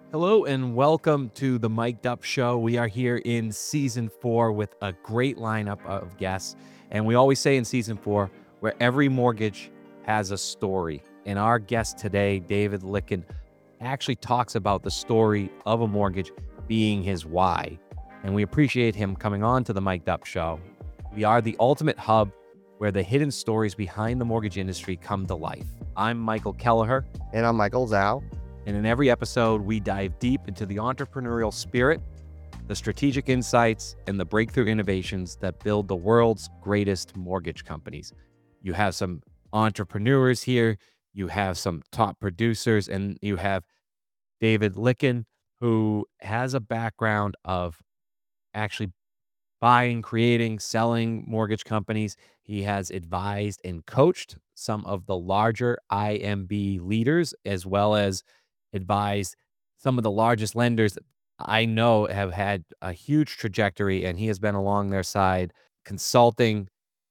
Hello and welcome to the Mic'd Up Show. We are here in season 4 with a great lineup of guests. And we always say in season 4, where every mortgage has a story. And our guest today, David Licken, actually talks about the story of a mortgage being his why. And we appreciate him coming on to the Mic'd Up Show. We are the ultimate hub where the hidden stories behind the mortgage industry come to life. I'm Michael Kelleher. And I'm Michael Zhao. And in every episode, we dive deep into the entrepreneurial spirit, the strategic insights, and the breakthrough innovations that build the world's greatest mortgage companies. You have some entrepreneurs here, you have some top producers, and you have David Licken, who has a background of actually buying, creating, selling mortgage companies. He has advised and coached some of the larger IMB leaders, as well as advised some of the largest lenders that I know have had a huge trajectory, and he has been along their side consulting.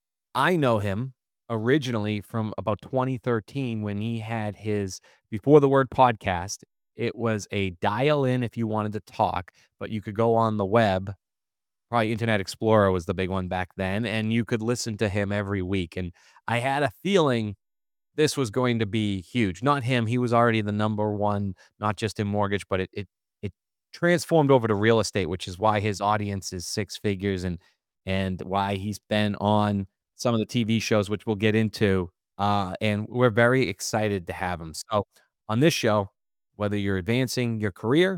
I know him originally from about 2013 when he had his Before the Word podcast. It was a dial in if you wanted to talk, but you could go on the web. Probably Internet Explorer was the big one back then, and you could listen to him every week, and I had a feeling this was going to be huge. Not him, he was already the number 1, not just in mortgage, but it transformed over to real estate, which is why his audience is 6 figures and why he's been on some of the TV shows, which we'll get into, and we're very excited to have him. So, on this show, whether you're advancing your career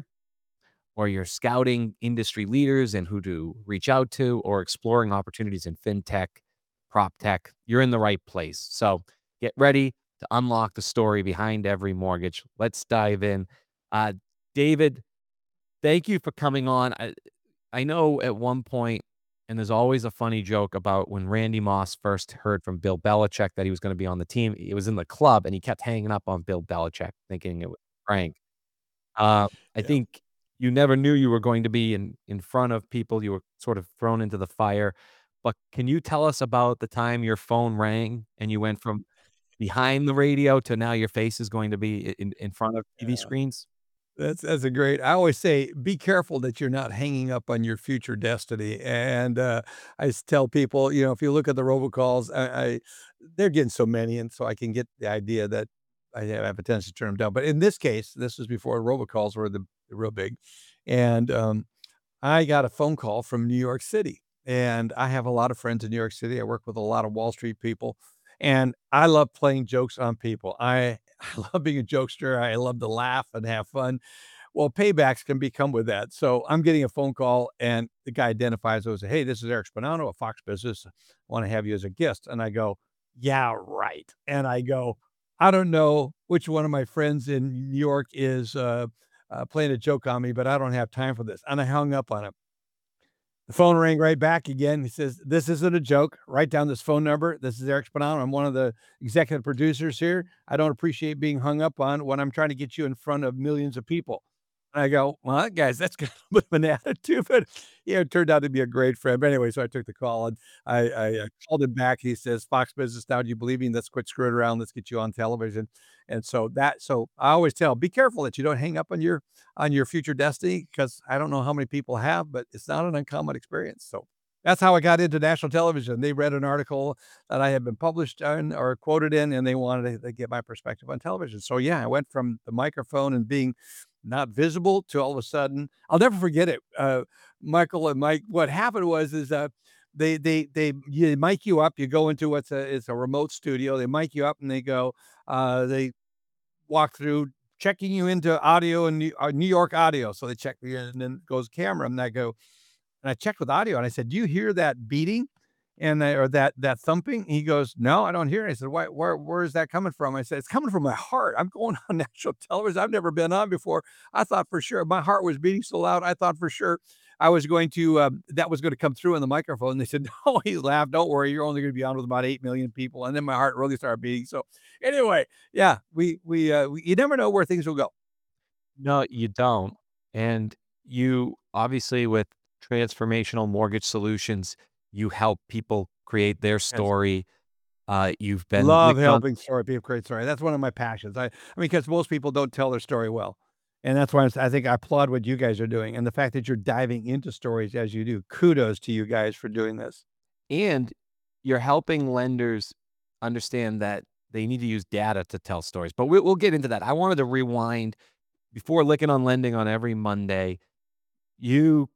or you're scouting industry leaders and who to reach out to or exploring opportunities in fintech, prop tech, you're in the right place. So get ready to unlock the story behind every mortgage. Let's dive in. Uh, David, thank you for coming on. I know at one point, and there's always a funny joke about when Randy Moss first heard from Bill Belichick that he was going to be on the team. It was in the club, and he kept hanging up on Bill Belichick, thinking it was a prank. I Yeah. think you never knew you were going to be in front of people, you were sort of thrown into the fire, but can you tell us about the time your phone rang and you went from behind the radio to now your face is going to be in front of TV Yeah. screens? That's a great I always say, "Be careful that you're not hanging up on your future destiny," and, I tell people, if you look at the robocalls, they're getting so many, and so I can get the idea that I have a tendency to turn them down, but in this case, this was before robocalls were the real big, and, I got a phone call from New York City, and I have a lot of friends in New York City. I work with a lot of Wall Street people, and I love playing jokes on people. I love being a jokester. I love to laugh and have fun. Well, paybacks can become with that. So I'm getting a phone call, and the guy identifies as, "Hey, this is Eric Spanano of Fox Business. I want to have you as a guest." And I go, "Yeah, right." And I go, "I don't know which one of my friends in New York is playing a joke on me, but I don't have time for this." And I hung up on him. The phone rang right back again. He says, "This isn't a joke. Write down this phone number. This is Eric Spanano. I'm one of the executive producers here. I don't appreciate being hung up on when I'm trying to get you in front of millions of people." And I go, "Well, guys, that's got a bit of an attitude," but, it turned out to be a great friend. But anyway, so I took the call, and I called him back. He says, "Fox Business now, do you believe me? Let's quit screwing around. Let's get you on television." And so I always tell, be careful that you don't hang up on your future destiny, because I don't know how many people have, but it's not an uncommon experience. So that's how I got into national television. They read an article that I had been published in or quoted in, and they wanted to get my perspective on television. So yeah, I went from the microphone and being not visible to all of a sudden, I'll never forget it. Michael and Mike, what happened was is they you mic you up. You go into it's a remote studio. They mic you up and they go. They walk through checking you into audio and New York audio. So they check me in, and then goes camera, and I go, and I checked with audio, and I said, "Do you hear that beating and or that thumping?" He goes, "No, I don't hear it." I said, "Why? Where is that coming from?" I said, "It's coming from my heart. I'm going on national television. I've never been on before. I thought for sure my heart was beating so loud. I thought for sure I was going to that was going to come through in the microphone." And they said, "No." He laughed. "Don't worry, you're only going to be on with about 8 million people." And then my heart really started beating. So anyway, yeah, you never know where things will go. No, you don't. And you obviously, with transformational mortgage solutions, you help people create their Yes. story. You've been Love Licked on helping story people create story. That's one of my passions. I mean, because most people don't tell their story well. And that's why I think I applaud what you guys are doing, and the fact that you're diving into stories as you do. Kudos to you guys for doing this. And you're helping lenders understand that they need to use data to tell stories. But we'll get into that. I wanted to rewind before Licking on Lending on every Monday. You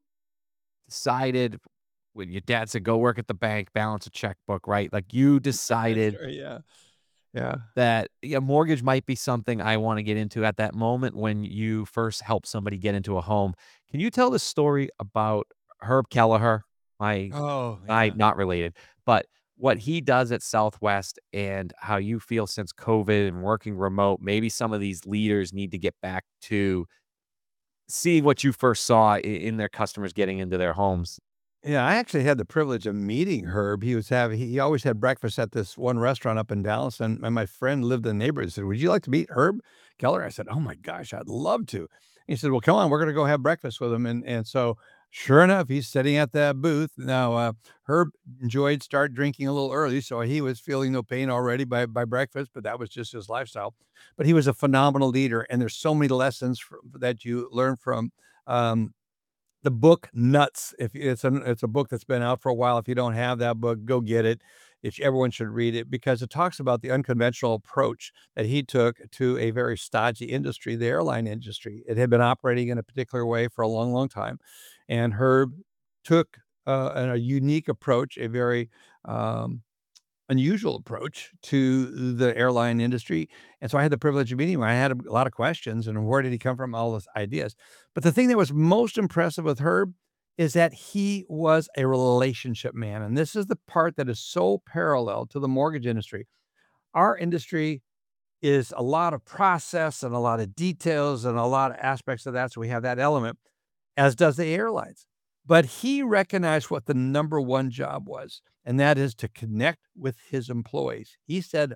decided when your dad said, go work at the bank, balance a checkbook, right? Like you decided Sure, yeah. Yeah. that yeah, mortgage might be something I want to get into at that moment when you first helped somebody get into a home. Can you tell the story about Herb Kelleher? My Oh, I yeah. not related, but what he does at Southwest and how you feel since COVID and working remote, maybe some of these leaders need to get back to seeing what you first saw in their customers getting into their homes. Yeah, I actually had the privilege of meeting Herb. He always had breakfast at this one restaurant up in Dallas, and my friend lived in the neighborhood. He said, "Would you like to meet Herb Keller?" I said, "Oh my gosh, I'd love to." He said, "Well, come on, we're gonna go have breakfast with him." And so sure enough, he's sitting at that booth. Now, Herb enjoyed start drinking a little early, so he was feeling no pain already by breakfast, but that was just his lifestyle. But he was a phenomenal leader, and there's so many lessons that you learn from. Um, the book Nuts, if it's a book that's been out for a while. If you don't have that book, go get it. Everyone should read it because it talks about the unconventional approach that he took to a very stodgy industry, the airline industry. It had been operating in a particular way for a long, long time, and Herb took a unique approach, a very um, unusual approach to the airline industry, and so I had the privilege of meeting him. I had a lot of questions, and where did he come from, all those ideas. But the thing that was most impressive with Herb is that he was a relationship man, and this is the part that is so parallel to the mortgage industry. Our industry is a lot of process and a lot of details and a lot of aspects of that, so we have that element, as does the airlines. But he recognized what the number one job was, and that is to connect with his employees. He said,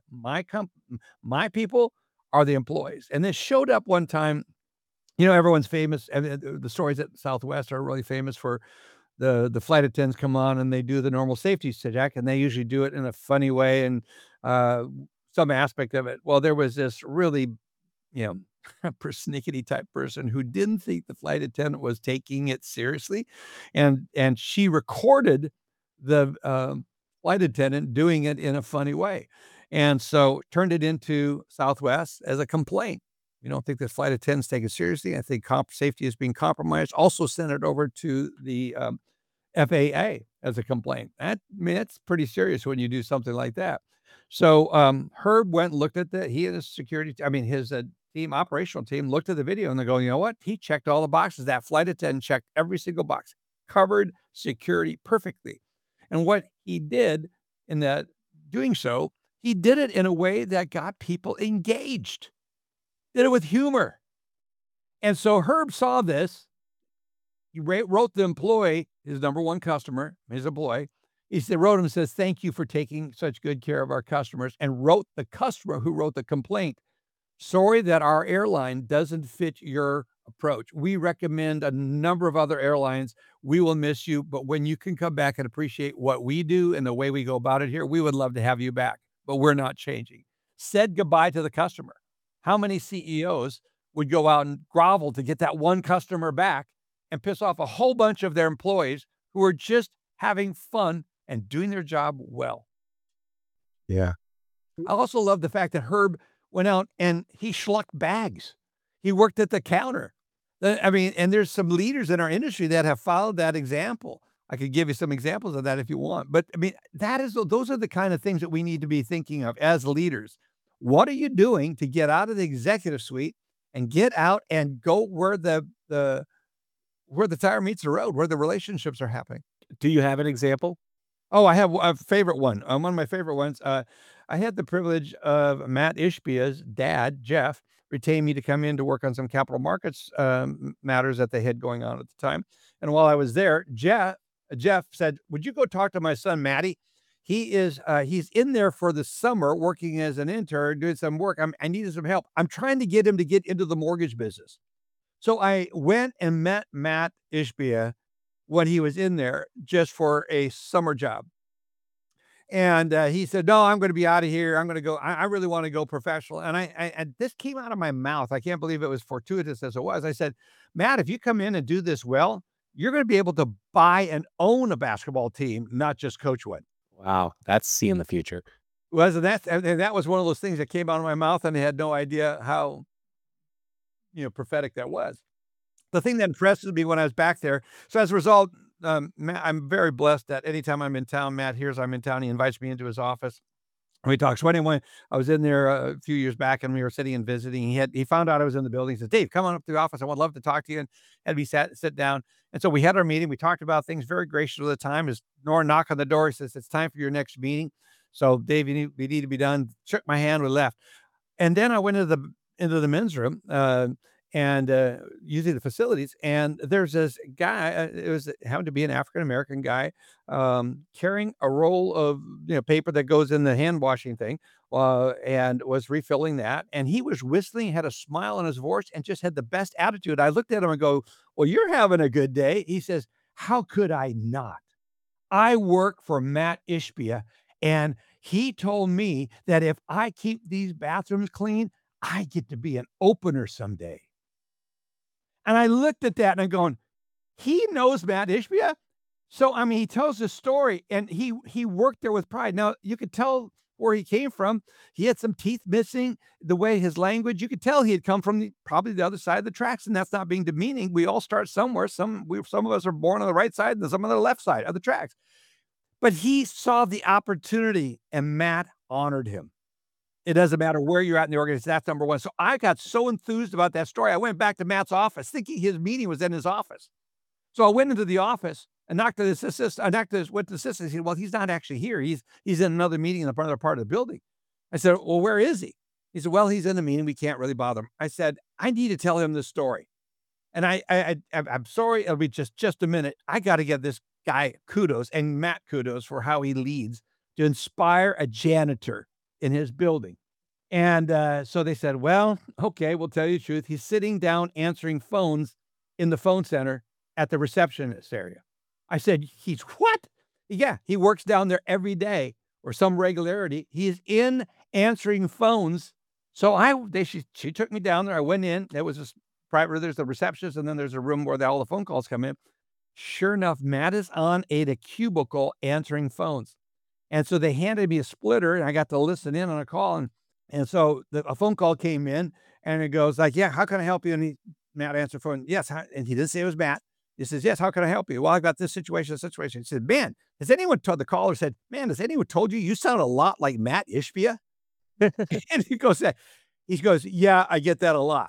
my people are the employees." And this showed up one time. Everyone's famous, and the stories at Southwest are really famous for the flight attendants come on and they do the normal safety check, and they usually do it in a funny way and, uh, some aspect of it. Well, there was this really, you know, persnickety type person who didn't think the flight attendant was taking it seriously, and she recorded the, flight attendant doing it in a funny way, and so turned it into Southwest as a complaint. "We don't think the flight attendants take it seriously. I think comp safety is being compromised." Also sent it over to the, FAA as a complaint. I mean, that's pretty serious when you do something like that. So, Herb went and looked at he and his his, team operational team looked at the video and they go, "You know what? He checked all the boxes. That flight attendant checked every single box, covered security perfectly." And what he did in that doing so, he did it in a way that got people engaged, did it with humor. And so Herb saw this. He wrote the employee, his number one customer, his employee. Wrote him and says, "Thank you for taking such good care of our customers," and wrote the customer who wrote the complaint, "Sorry that our airline doesn't fit your approach. We recommend a number of other airlines. We will miss you, but when you can come back and appreciate what we do and the way we go about it here, we would love to have you back, but we're not changing." Said goodbye to the customer. How many CEOs would go out and grovel to get that one customer back and piss off a whole bunch of their employees who are just having fun and doing their job well? Yeah. I also love the fact that Herb went out and he schlucked bags. He worked at the counter. And there's some leaders in our industry that have followed that example. I could give you some examples of that if you want. But I mean, those are the kind of things that we need to be thinking of as leaders. What are you doing to get out of the executive suite and get out and go where the tire meets the road, where the relationships are happening? Do you have an example? Oh, I have a favorite one. One of my favorite ones. I had the privilege of Matt Ishbia's dad, Jeff, retain me to come in to work on some capital markets matters that they had going on at the time. And while I was there, Jeff said, "Would you go talk to my son, Matty? He's in there for the summer working as an intern, doing some work. I needed some help. I'm trying to get him to get into the mortgage business." So I went and met Matt Ishbia when he was in there just for a summer job. And he said, "No, I'm going to be out of here. I'm going to go. I really want to go professional." And and this came out of my mouth. I can't believe it was fortuitous as it was. I said, "Matt, if you come in and do this well, you're going to be able to buy and own a basketball team, not just coach one." Wow, that's seeing the future. Was and that was one of those things that came out of my mouth, and I had no idea how prophetic that was. The thing that impresses me when I was back there, so as a result, I'm very blessed that anytime I'm in town, Matt hears I'm in town, he invites me into his office. And we talk. So anyway, I was in there a few years back, and we were sitting and visiting. He found out I was in the building. He said, "Dave, come on up to the office. I would love to talk to you." And had me sit down. And so we had our meeting. We talked about things. Very gracious at the time. As Nora knocked on the door, he says, "It's time for your next meeting." So Dave, we need to be done. Shook my hand. We left. And then I went into the men's room, and using the facilities, and there's this guy, it happened to be an African American guy, carrying a roll of, paper that goes in the hand washing thing, and was refilling that, and he was whistling, had a smile on his voice, and just had the best attitude. I looked at him and go, "Well, you're having a good day." He says, "How could I not? I work for Matt Ishbia, and he told me that if I keep these bathrooms clean, I get to be an opener someday." And I looked at that and I'm going, he knows Matt Ishbia? So, I mean, he tells the story and he worked there with pride. Now, you could tell where he came from. He had some teeth missing, the way his language, you could tell he had come from probably the other side of the tracks, and that's not being demeaning. We all start somewhere. Some of us are born on the right side and some on the left side of the tracks. But he saw the opportunity and Matt honored him. It doesn't matter where you're at in the organization, that's number one. So I got so enthused about that story, I went back to Matt's office thinking his meeting was in his office. So I went into the office and knocked to his assistant. I knocked to his went to the assistant. He said, "Well, he's not actually here. He's in another meeting in another part of the building." I said, "Well, where is he?" He said, "Well, he's in the meeting. We can't really bother him." I said, "I need to tell him this story." And I'm sorry, it'll be just a minute. I got to give this guy kudos and Matt kudos for how he leads to inspire a janitor in his building. And, so they said, "Well, okay, we'll tell you the truth. He's sitting down answering phones in the phone center at the receptionist area." I said, "He's what?" "Yeah, he works down there every day or some regularity. He is in answering phones." So she took me down there. I went in. There was this private, there's the receptionist, and then there's a room where all the phone calls come in. Sure enough, Matt is on a cubicle answering phones. And so they handed me a splitter, and I got to listen in on a call, and so a phone call came in, and it goes like, "Yeah, how can I help you?" And Matt answered phone, "Yes," and he didn't say it was Matt. He says, "Yes, how can I help you?" "Well, I've got this situation." He said, "Man, has anyone told," the caller said, "Man, has anyone told you you sound a lot like Matt Ishbia?" And he goes, "Yeah, I get that a lot."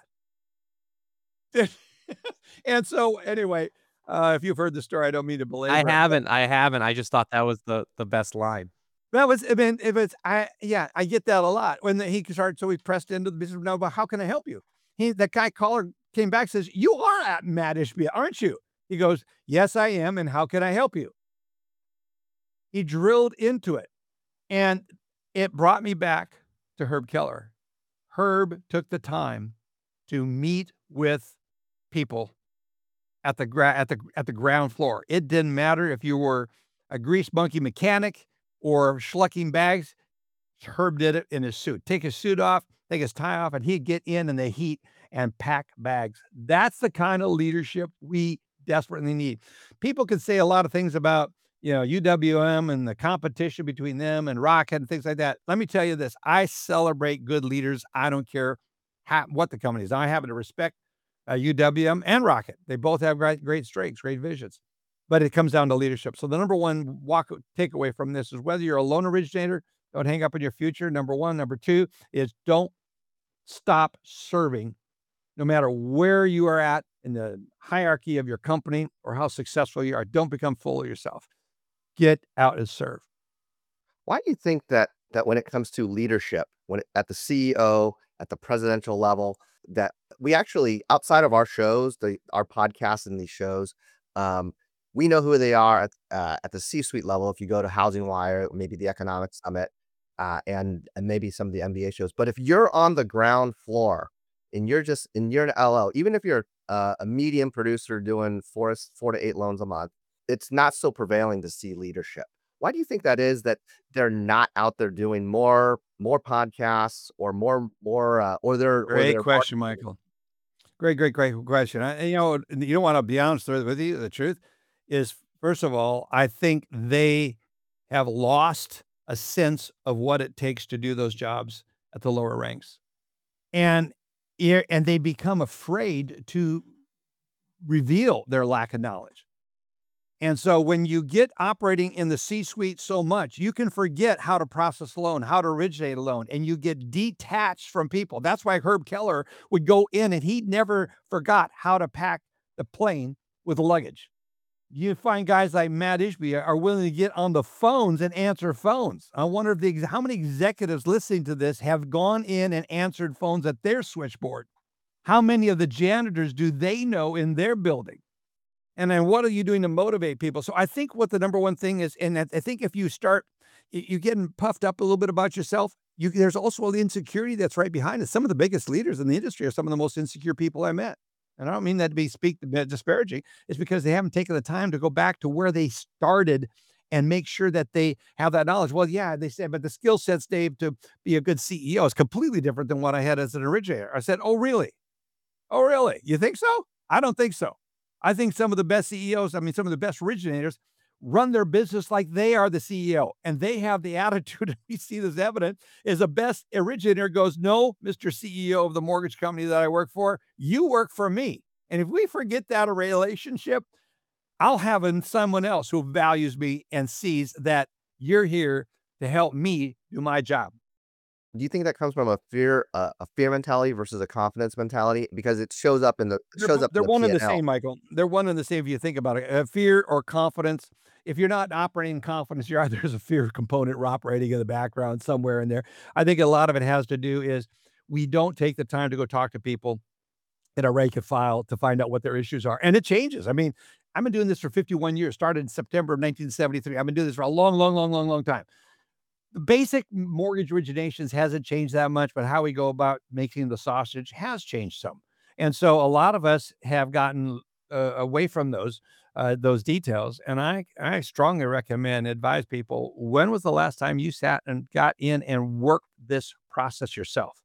And so anyway, if you've heard the story, I don't mean to I belabor it, but haven't, I haven't. I just thought that was the best line. that was, I mean, if it's, yeah, I get that a lot. When he started, so he pressed into the business. "No, but how can I help you?" That guy caller came back, says, "You are at Matt Ishbia, aren't you?" He goes, "Yes, I am. And how can I help you?" He drilled into it, and it brought me back to Herb Keller. Herb took the time to meet with people at the ground floor. It didn't matter if you were a grease monkey mechanic or schlucking bags. Herb did it in his suit. Take his suit off, take his tie off, and he'd get in the heat and pack bags. That's the kind of leadership we desperately need. People can say a lot of things about, UWM and the competition between them and Rocket and things like that. Let me tell you this. I celebrate good leaders. I don't care what the company is. I happen to respect UWM and Rocket. They both have great strengths, great visions, but it comes down to leadership. So the number one takeaway from this is whether you're a loan originator, don't hang up on your future. Number one. Number two is don't stop serving, no matter where you are at in the hierarchy of your company or how successful you are. Don't become full of yourself. Get out and serve. Why do you think that when it comes to leadership, at the CEO, at the presidential level, that we actually, outside of our shows, our podcasts and these shows, um, we know who they are at the C-suite level. If you go to Housing Wire, maybe the Economic Summit, and maybe some of the MBA shows. But if you're on the ground floor and you're an LO, even if you're a medium producer doing 4 to 8 loans a month, it's not so prevailing to see leadership. Why do you think that is that they're not out there doing more podcasts or or Great their question, marketing? Michael. Great question. You don't want to be honest with you. The truth is, first of all, I think they have lost a sense of what it takes to do those jobs at the lower ranks, and and they become afraid to reveal their lack of knowledge. And so when you get operating in the C-suite so much, you can forget how to process a loan, how to originate a loan, and you get detached from people. That's why Herb Keller would go in and he never forgot how to pack the plane with luggage. You find guys like Matt Ishby are willing to get on the phones and answer phones. I wonder if how many executives listening to this have gone in and answered phones at their switchboard. How many of the janitors do they know in their building? And then what are you doing to motivate people? So I think what the number one thing is, and I think if you start, you getting puffed up a little bit about yourself, there's also the insecurity that's right behind it. Some of the biggest leaders in the industry are some of the most insecure people I met. And I don't mean that to be disparaging. It's because they haven't taken the time to go back to where they started and make sure that they have that knowledge. Well, yeah, they said, but the skill sets, Dave, to be a good CEO is completely different than what I had as an originator. I said, oh, really? Oh, really? You think so? I don't think so. I think some of the best CEOs, some of the best originators run their business like they are the CEO and they have the attitude. We see this evident is the best originator goes, no, Mr. CEO of the mortgage company that I work for, you work for me. And if we forget that a relationship, I'll have someone else who values me and sees that you're here to help me do my job. Do you think that comes from a fear mentality versus a confidence mentality? Because it shows up in the They're one and the P&L. same, Michael. They're one and the same if you think about it. Fear or confidence. If you're not operating in confidence, there's a fear component operating in the background somewhere in there. I think a lot of it has to do is we don't take the time to go talk to people in a rank and file to find out what their issues are. And it changes. I've been doing this for 51 years, started in September of 1973. I've been doing this for a long time. The basic mortgage originations hasn't changed that much, but how we go about making the sausage has changed some. And so a lot of us have gotten away from those details. And I strongly recommend, advise people, when was the last time you sat and got in and worked this process yourself?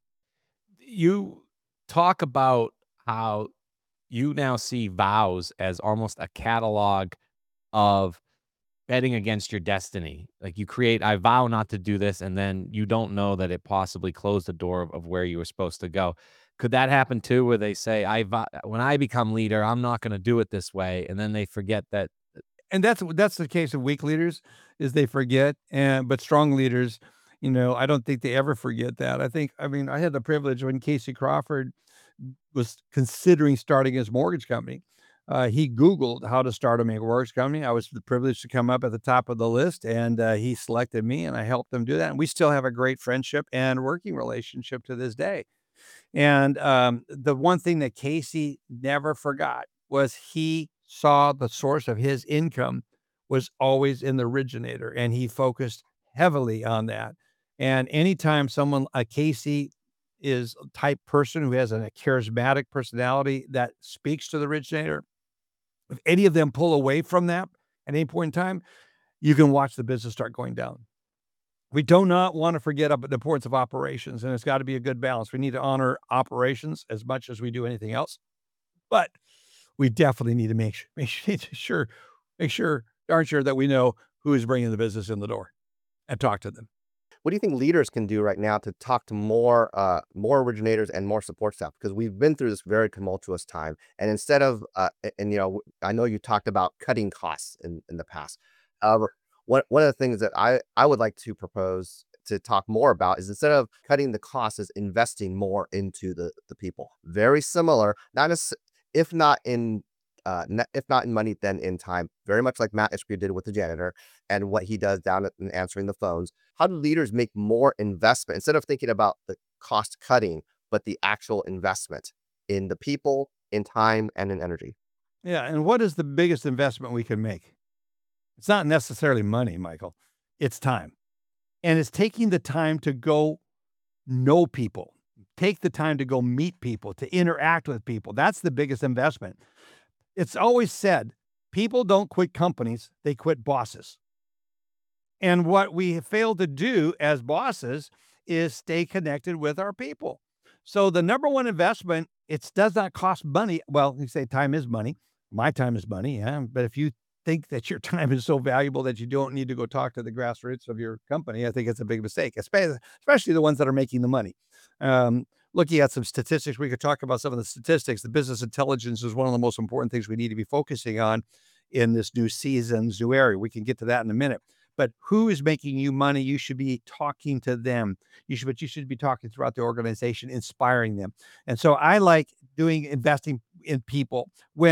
You talk about how you now see vows as almost a catalog of betting against your destiny. Like you create, I vow not to do this, and then you don't know that it possibly closed the door of where you were supposed to go. Could that happen too, where they say, when I become leader, I'm not going to do it this way, and then they forget that? And that's the case of weak leaders is they forget, and but strong leaders, I don't think they ever forget that. I had the privilege when Casey Crawford was considering starting his mortgage company. He Googled how to start a mortgage company. I was privileged to come up at the top of the list, and he selected me, and I helped him do that. And we still have a great friendship and working relationship to this day. And the one thing that Casey never forgot was he saw the source of his income was always in the originator, and he focused heavily on that. And anytime someone, a Casey, is a type person who has a charismatic personality that speaks to the originator, if any of them pull away from that at any point in time, you can watch the business start going down. We do not want to forget about the importance of operations, and it's got to be a good balance. We need to honor operations as much as we do anything else, but we definitely need to make sure, darn sure that we know who is bringing the business in the door and talk to them. What do you think leaders can do right now to talk to more originators and more support staff? Because we've been through this very tumultuous time, and instead of I know you talked about cutting costs in the past. However, one of the things that I would like to propose to talk more about is instead of cutting the costs, is investing more into the people. Very similar, not as if not in if not in money, then in time. Very much like Matt Ishbia did with the janitor and what he does down at and answering the phones. How do leaders make more investment instead of thinking about the cost cutting, but the actual investment in the people, in time, and in energy? Yeah, and what is the biggest investment we can make? It's not necessarily money, Michael. It's time. And it's taking the time to go know people, take the time to go meet people, to interact with people. That's the biggest investment. It's always said, people don't quit companies, they quit bosses. And what we have failed to do as bosses is stay connected with our people. So the number one investment, it does not cost money. Well, you say time is money. My time is money, yeah. But if you think that your time is so valuable that you don't need to go talk to the grassroots of your company, I think it's a big mistake, especially the ones that are making the money. Looking at some statistics, we could talk about some of the statistics. The business intelligence is one of the most important things we need to be focusing on in this new season's new area. We can get to that in a minute. But who is making you money? You should be talking to them. You should be talking throughout the organization, inspiring them. And so I like doing investing in people.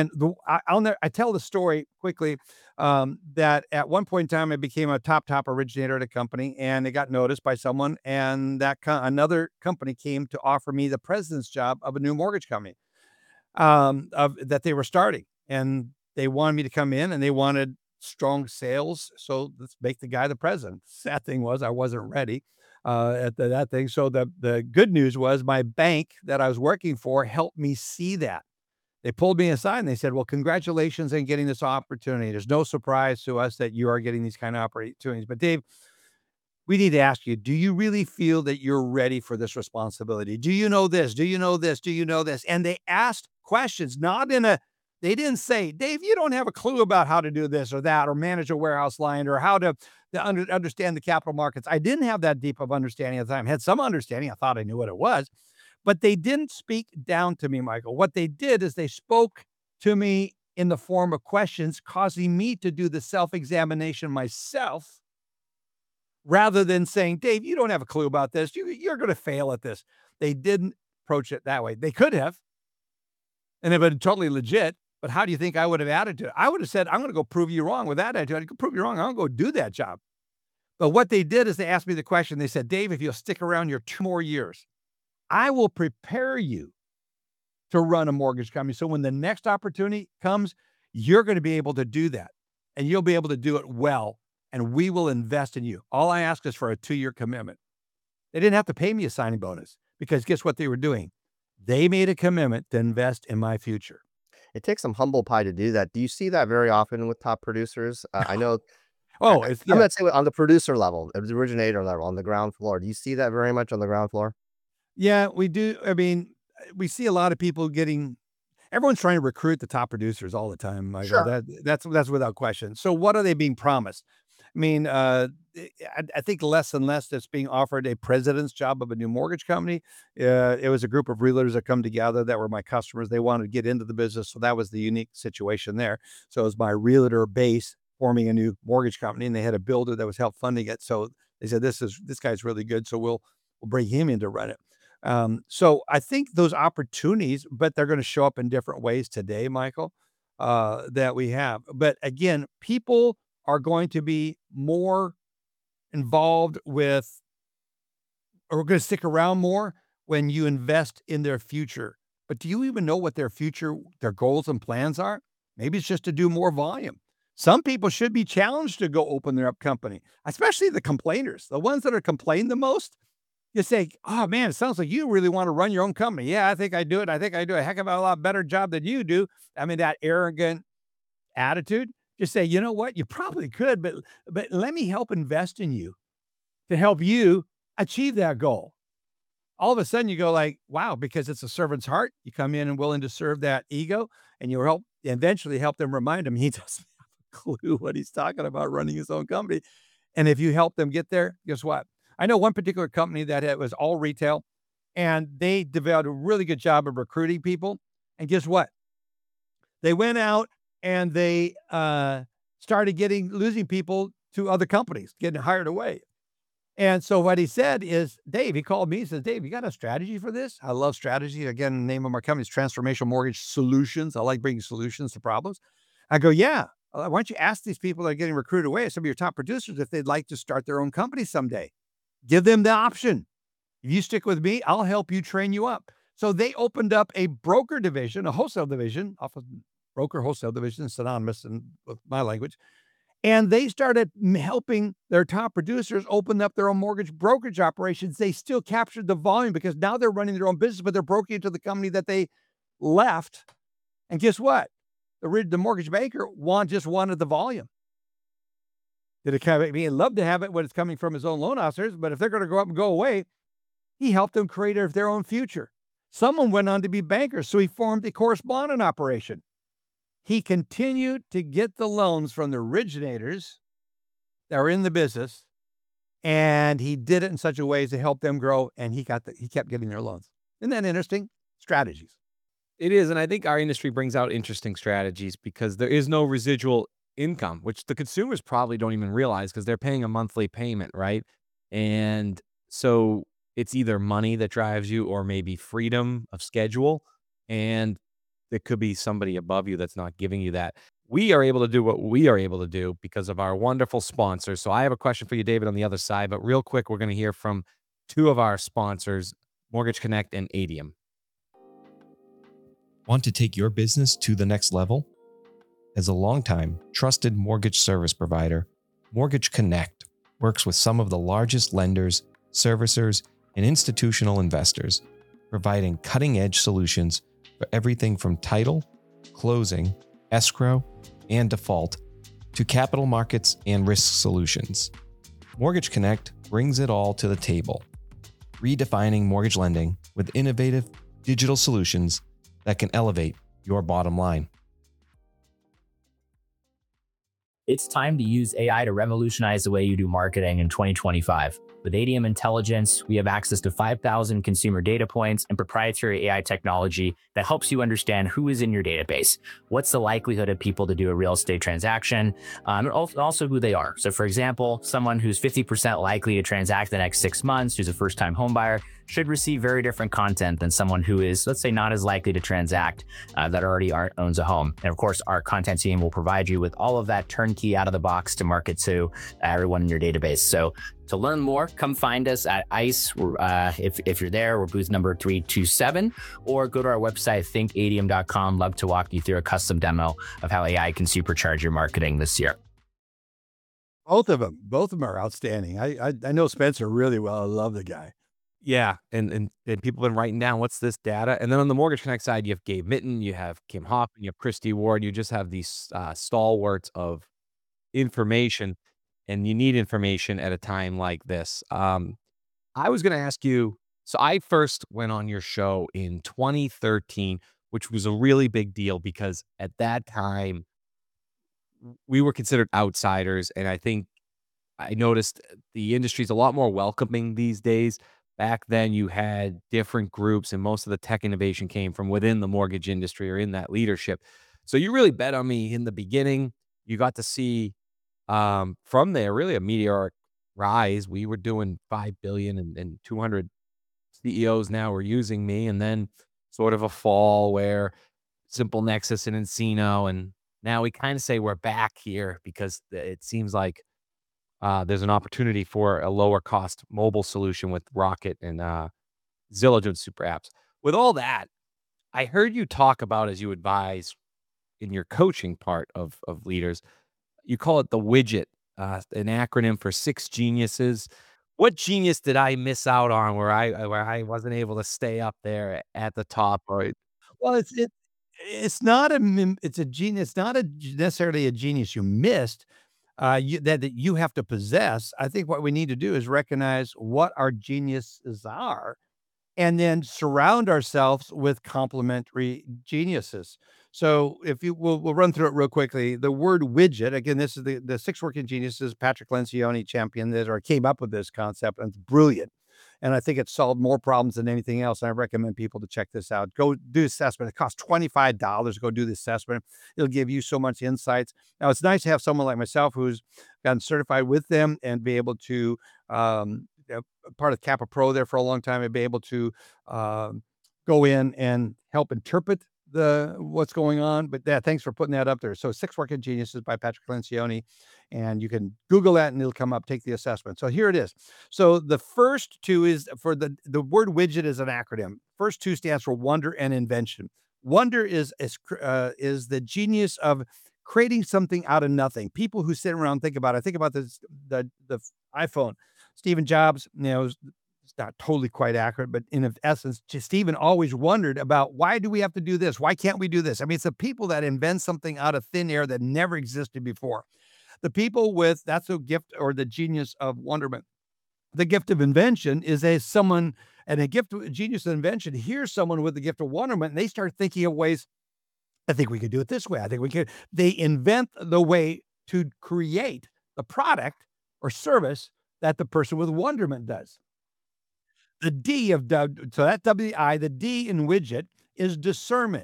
I tell the story quickly, that at one point in time I became a top originator at a company, and it got noticed by someone, and another company came to offer me the president's job of a new mortgage company, of that they were starting, and they wanted me to come in, and they wanted strong sales. So let's make the guy the president. Sad thing was I wasn't ready that thing. So the good news was my bank that I was working for helped me see that. They pulled me aside and they said, "Well, congratulations on getting this opportunity. There's no surprise to us that you are getting these kind of opportunities. But Dave, we need to ask you, do you really feel that you're ready for this responsibility? Do you know this? Do you know this? Do you know this?" And they asked questions, they didn't say, "Dave, you don't have a clue about how to do this or that, or manage a warehouse line, or how to understand the capital markets." I didn't have that deep of understanding at the time. I had some understanding. I thought I knew what it was, but they didn't speak down to me, Michael. What they did is they spoke to me in the form of questions, causing me to do the self-examination myself, rather than saying, "Dave, you don't have a clue about this. You're going to fail at this." They didn't approach it that way. They could have, and it would have been totally legit. But how do you think I would have added to it? I would have said, "I'm going to go prove you wrong with that attitude. I can prove you wrong. I'm going to go do that job." But what they did is they asked me the question. They said, "Dave, if you'll stick around here 2 more years, I will prepare you to run a mortgage company. So when the next opportunity comes, you're going to be able to do that, and you'll be able to do it well, and we will invest in you. All I ask is for a 2-year commitment." They didn't have to pay me a signing bonus, because guess what they were doing? They made a commitment to invest in my future. It takes some humble pie to do that. Do you see that very often with top producers? I know Oh, it's I'm yeah. gonna say on the producer level, the originator level, on the ground floor. Do you see that very much on the ground floor? Yeah, we do. I mean, we see a lot of people getting everyone's trying to recruit the top producers all the time, Michael. Sure. That's without question. So what are they being promised? I mean, I think less and less that's being offered a president's job of a new mortgage company. It was a group of realtors that come together that were my customers. They wanted to get into the business, so that was the unique situation there. So it was my realtor base forming a new mortgage company, and they had a builder that was help funding it. So they said, this guy's really good, so we'll bring him in to run it." So I think those opportunities, but they're going to show up in different ways today, Michael, that we have. But again, people are going to be more involved with, or going to stick around more when you invest in their future. But do you even know what their goals and plans are? Maybe it's just to do more volume. Some people should be challenged to go open their up company, especially the complainers, the ones that are complaining the most. You say, "Oh man, it sounds like you really want to run your own company." "Yeah, I think I do it. I think I do a heck of a lot better job than you do." I mean, that arrogant attitude. Just say, "You know what? You probably could, but let me help invest in you to help you achieve that goal." All of a sudden you go like, wow, because it's a servant's heart. You come in and willing to serve that ego, and you eventually help them, remind him he doesn't have a clue what he's talking about running his own company. And if you help them get there, guess what? I know one particular company that it was all retail, and they developed a really good job of recruiting people. And guess what? They went out and they started losing people to other companies, getting hired away. And so what he said is, Dave, he called me, he says, "Dave, you got a strategy for this?" I love strategy. Again, the name of our company is Transformational Mortgage Solutions. I like bringing solutions to problems. I go, "Yeah. Why don't you ask these people that are getting recruited away, some of your top producers, if they'd like to start their own company someday? Give them the option. If you stick with me, I'll help you train you up." So they opened up a broker division, a wholesale division, off of broker wholesale division, synonymous with my language. And they started helping their top producers open up their own mortgage brokerage operations. They still captured the volume because now they're running their own business, but they're broking it to the company that they left. And guess what? The mortgage banker just wanted the volume. Did it kind of, he'd love to have it when it's coming from his own loan officers, but if they're going to go up and go away, he helped them create their own future. Someone went on to be bankers, so he formed a correspondent operation. He continued to get the loans from the originators that were in the business, and he did it in such a way as to help them grow, and he kept getting their loans. Isn't that interesting? Strategies. It is, and I think our industry brings out interesting strategies because there is no residual income, which the consumers probably don't even realize because they're paying a monthly payment, right? And so it's either money that drives you or maybe freedom of schedule, and there could be somebody above you that's not giving you that. We are able to do what we are able to do because of our wonderful sponsors. So I have a question for you, David, on the other side, but real quick, we're going to hear from two of our sponsors, Mortgage Connect and Adium. Want to take your business to the next level? As a longtime trusted mortgage service provider, Mortgage Connect works with some of the largest lenders, servicers, and institutional investors, providing cutting-edge solutions for everything from title, closing, escrow, and default to capital markets and risk solutions. Mortgage Connect brings it all to the table, redefining mortgage lending with innovative digital solutions that can elevate your bottom line. It's time to use AI to revolutionize the way you do marketing in 2025. With Adium Intelligence, we have access to 5,000 consumer data points and proprietary AI technology that helps you understand who is in your database, what's the likelihood of people to do a real estate transaction, and also who they are. So for example, someone who's 50% likely to transact the next 6 months, who's a first-time home buyer, should receive very different content than someone who is, let's say, not as likely to transact that already owns a home. And of course, our content team will provide you with all of that turnkey out of the box to market to everyone in your database. So to learn more, come find us at ICE. If you're there, we're booth number 327, or go to our website, thinkadium.com. Love to walk you through a custom demo of how AI can supercharge your marketing this year. Both of them are outstanding. I know Spencer really well. I love the guy. Yeah, and people have been writing down what's this data, and then on the Mortgage Connect side, you have Gabe Mitten, you have Kim Hoffman, you have Christy Ward. You just have these stalwarts of information, and you need information at a time like this. I was going to ask you. So I first went on your show in 2013, which was a really big deal because at that time we were considered outsiders, and I think I noticed the industry's a lot more welcoming these days. Back then, you had different groups, and most of the tech innovation came from within the mortgage industry or in that leadership. So you really bet on me in the beginning. You got to see from there really a meteoric rise. We were doing 5 billion and 200 CEOs now were using me, and then sort of a fall where Simple Nexus and Encino, and now we kind of say we're back here because it seems like there's an opportunity for a lower cost mobile solution with Rocket and Zillow doing super apps. With all that, I heard you talk about as you advise in your coaching part of leaders, you call it the widget, an acronym for 6 geniuses. What genius did I miss out on where I wasn't able to stay up there at the top? Or Well, it's not it's a genius, not necessarily a genius you missed. That you have to possess. I think what we need to do is recognize what our geniuses are, and then surround ourselves with complementary geniuses. So if we'll run through it real quickly. The word widget, again, this is the 6 working geniuses. Patrick Lencioni championed this or came up with this concept, and it's brilliant. And I think it solved more problems than anything else. And I recommend people to check this out. Go do assessment. It costs $25 to go do the assessment. It'll give you so much insights. Now, it's nice to have someone like myself who's gotten certified with them and be able to, part of Kappa Pro there for a long time, and be able to go in and help interpret what's going on. But thanks for putting that up there. So 6 Working Geniuses by Patrick Lencioni, and you can Google that and it'll come up. Take the assessment. So here it is. So the first 2 is for the word widget is an acronym. First 2 stands for wonder and invention. Wonder is the genius of creating something out of nothing. People who sit around and think about it. Think about this, the iPhone. Stephen Jobs, it's not totally quite accurate, but in essence, Stephen always wondered about, why do we have to do this? Why can't we do this? I mean, it's the people that invent something out of thin air that never existed before. The people with, that's the gift or the genius of wonderment. The gift of invention is someone, and a gift of genius of invention, here's someone with the gift of wonderment, and they start thinking of ways, I think we could do it this way. I think we could. They invent the way to create the product or service that the person with wonderment does. The D of, so that WI, the D in widget is discernment.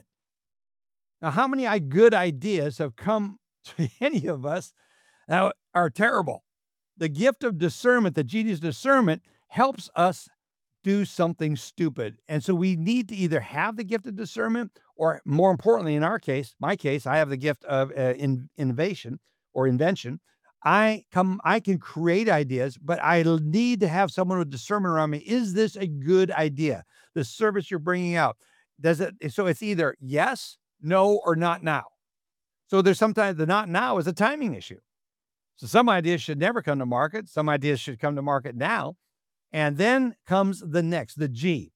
Now, how many good ideas have come to any of us that are terrible? The gift of discernment, the genius of discernment, helps us do something stupid. And so we need to either have the gift of discernment, or more importantly, in our case, my case, I have the gift of innovation or invention. I can create ideas, but I need to have someone with discernment around me. Is this a good idea? The service you're bringing out, does it? So it's either yes, no, or not now. So there's sometimes the not now is a timing issue. So some ideas should never come to market. Some ideas should come to market now. And then comes the next, the G,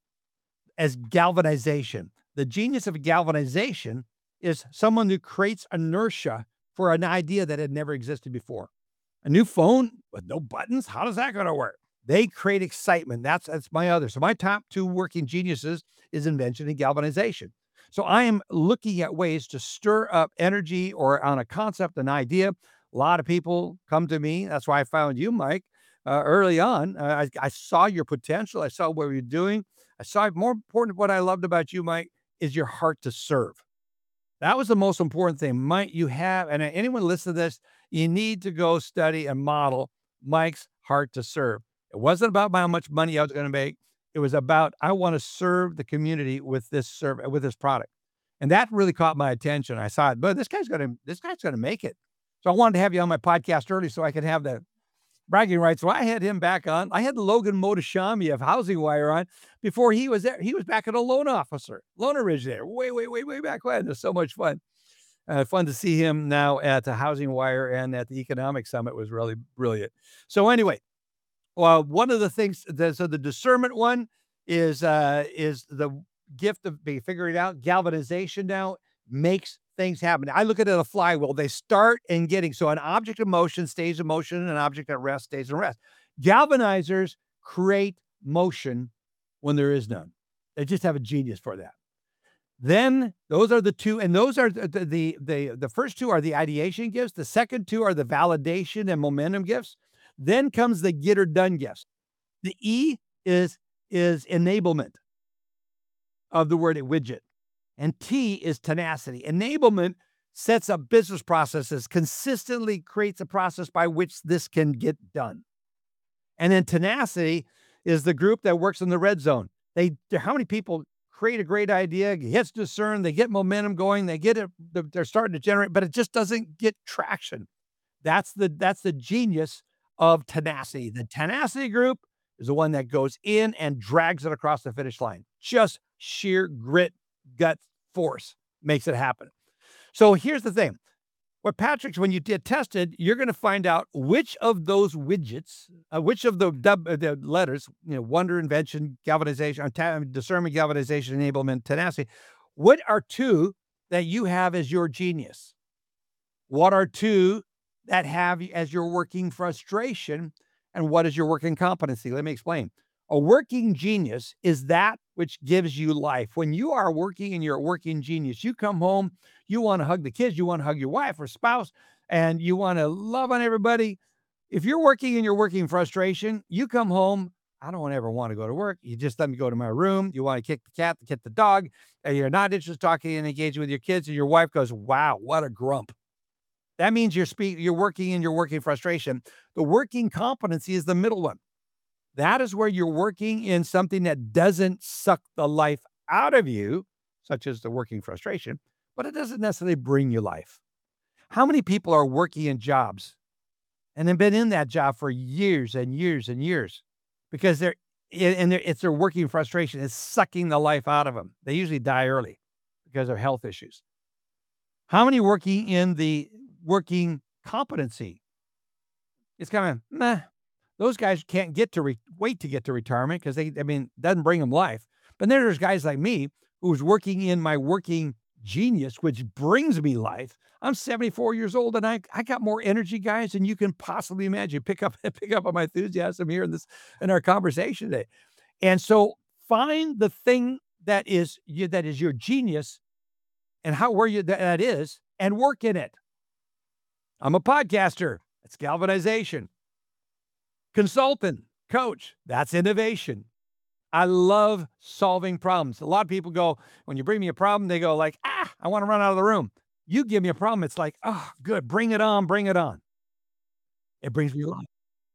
as galvanization. The genius of galvanization is someone who creates inertia for an idea that had never existed before. A new phone with no buttons, how does that going to work? They create excitement. That's my other. So my top two working geniuses is invention and galvanization. So I am looking at ways to stir up energy or on a concept, an idea. A lot of people come to me. That's why I found you, Mike, early on. I saw your potential. I saw what you're doing. I saw, more important, what I loved about you, Mike, is your heart to serve. That was the most important thing. Mike, you have, and anyone listen to this, you need to go study and model Mike's heart to serve. It wasn't about how much money I was going to make. It was about, I want to serve the community with this product. And that really caught my attention. I saw it, but this guy's going to make it. So I wanted to have you on my podcast early so I could have the bragging rights. So I had him back on. I had Logan Motoshami of Housing Wire on before he was there. He was back at a loan originator, way back when. It was so much fun. Fun to see him now at the Housing Wire and at the Economic Summit was really brilliant. So anyway, well, one of the things, so the discernment one is the gift of figuring it out. Galvanization now makes things happen. I look at it as a flywheel. They start and getting, so an object of motion stays in motion, and an object at rest stays in rest. Galvanizers create motion when there is none. They just have a genius for that. Then those are the two, and those are the first two are the ideation gifts. The second two are the validation and momentum gifts. Then comes the get or done gifts. The E is enablement of the word widget. And T is tenacity. Enablement sets up business processes, consistently creates a process by which this can get done. And then tenacity is the group that works in the red zone. How many people create a great idea, gets discerned, they get momentum going, they're starting to generate, but it just doesn't get traction. That's the genius of tenacity. The tenacity group is the one that goes in and drags it across the finish line. Just sheer grit, gut, force makes it happen. So here's the thing. What Patrick's, when you get tested, you're going to find out which of those widgets, which of the letters, wonder, invention, galvanization, discernment, galvanization, enablement, tenacity, what are two that you have as your genius? What are two that have as your working frustration? And what is your working competency? Let me explain. A working genius is that which gives you life. When you are working and you're a working genius, you come home, you want to hug the kids, you want to hug your wife or spouse, and you want to love on everybody. If you're working and you're working frustration, you come home, I don't ever want to go to work. You just let me go to my room. You want to kick the cat, kick the dog, and you're not interested in talking and engaging with your kids, and your wife goes, wow, what a grump. That means you're working and you're working frustration. The working competency is the middle one. That is where you're working in something that doesn't suck the life out of you, such as the working frustration, but it doesn't necessarily bring you life. How many people are working in jobs and have been in that job for years and years and years because it's their working frustration. It's sucking the life out of them. They usually die early because of health issues. How many working in the working competency? It's kind of meh. Those guys can't wait to get to retirement because it doesn't bring them life. But then there's guys like me who's working in my working genius, which brings me life. I'm 74 years old and I got more energy, guys, than you can possibly imagine. Pick up pick up on my enthusiasm here in our conversation today. And so find the thing that is your genius and where that is and work in it. I'm a podcaster. That's galvanization. Consultant, coach, that's innovation. I love solving problems. A lot of people go, when you bring me a problem, they go like, I want to run out of the room. You give me a problem, it's like, oh, good, bring it on, bring it on. It brings me a lot.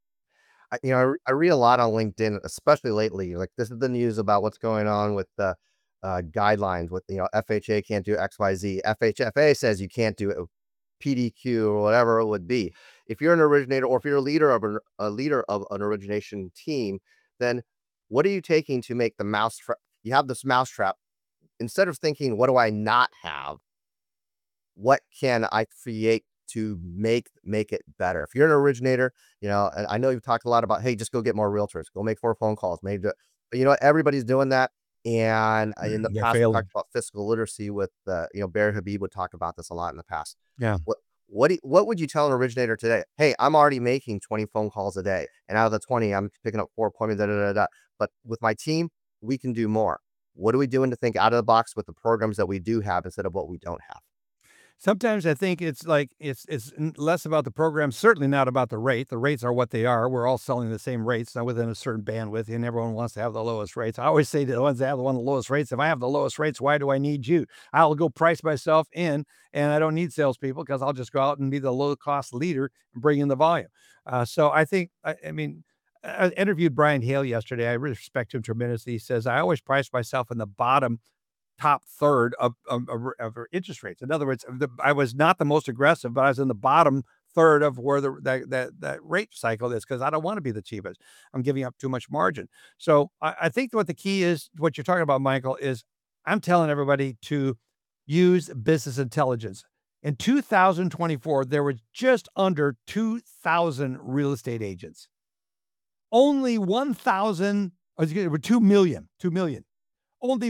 I read a lot on LinkedIn, especially lately. Like this is the news about what's going on with the guidelines. With FHA can't do XYZ. FHFA says you can't do it. PDQ or whatever it would be. If you're an originator or if you're a leader of an origination team, then what are you taking to make the mousetrap? You have this mousetrap. Instead of thinking, what do I not have? What can I create to make it better? If you're an originator, and I know you've talked a lot about, hey, just go get more realtors, go make 4 phone calls, maybe. But you know what? Everybody's doing that. And in the They're past, we failing. talked about fiscal literacy with, Barry Habib would talk about this a lot in the past. Yeah. What would you tell an originator today? Hey, I'm already making 20 phone calls a day, and out of the 20, I'm picking up 4 appointments. Da, da, da, da. But with my team, we can do more. What are we doing to think out of the box with the programs that we do have instead of what we don't have? Sometimes I think it's like it's less about the program, certainly not about the rate. The rates are what they are. We're all selling the same rates, not within a certain bandwidth, and everyone wants to have the lowest rates. I always say to the ones that have the lowest rates, if I have the lowest rates, why do I need you? I'll go price myself in, and I don't need salespeople because I'll just go out and be the low cost leader and bring in the volume. So I think, I mean, I interviewed Brian Hale yesterday. I respect him tremendously. He says, I always price myself in the bottom top third of interest rates. In other words, I was not the most aggressive, but I was in the bottom third of where that rate cycle is because I don't want to be the cheapest. I'm giving up too much margin. So I think what the key is, what you're talking about, Michael, is I'm telling everybody to use business intelligence. In 2024, there were just under 2,000 real estate agents. Only 1,000, 2 million. Only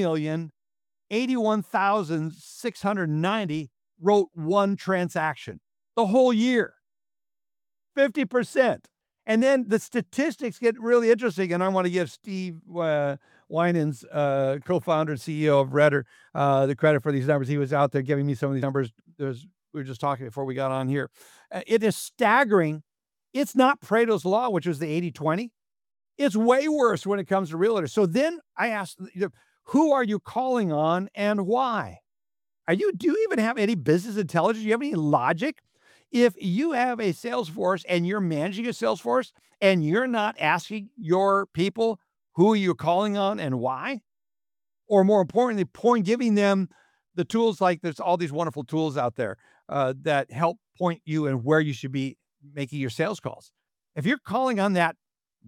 1,081,690 wrote one transaction the whole year, 50%. And then the statistics get really interesting. And I want to give Steve Winans, co-founder and CEO of Redder, the credit for these numbers. He was out there giving me some of these numbers. We were just talking before we got on here. It is staggering. It's not Pareto's Law, which was the 80-20. It's way worse when it comes to realtors. So then I asked, who are you calling on and why? Do you even have any business intelligence? Do you have any logic? If you have a sales force and you're managing a sales force and you're not asking your people who you're calling on and why, or more importantly, giving them the tools, like there's all these wonderful tools out there that help point you and where you should be making your sales calls. If you're calling on that